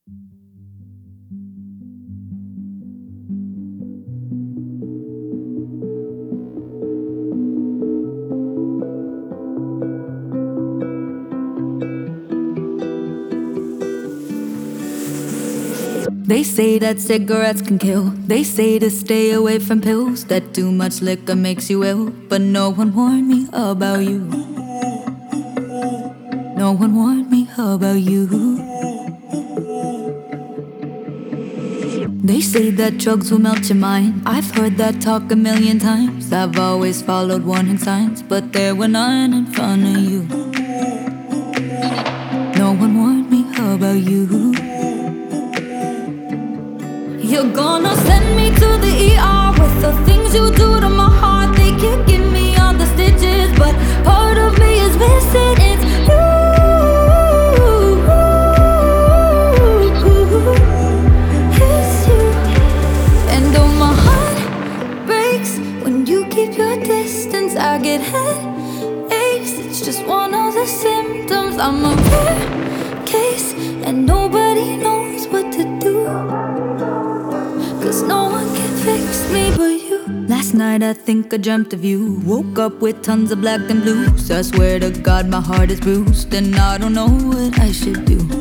They say that cigarettes can kill. They say to stay away from pills, that too much liquor makes you ill. But no one warned me about you. No one warned me about you. They say that drugs will melt your mind. I've heard that talk a million times. I've always followed warning signs, but there were none in front of you. No one warned me about you. You're gonna send me to the ER with the things you do to my heart. They can't give me all the stitches, but part of me is missing. It's you. It's you. And though my heart breaks when you keep your distance, I get headaches. It's just one of the symptoms. I'm a rare case and nobody knows what to do, 'cause no one can fix me but you. Last night I think I dreamt of you. Woke up with tons of black and blues. I swear to God my heart is bruised, and I don't know what I should do.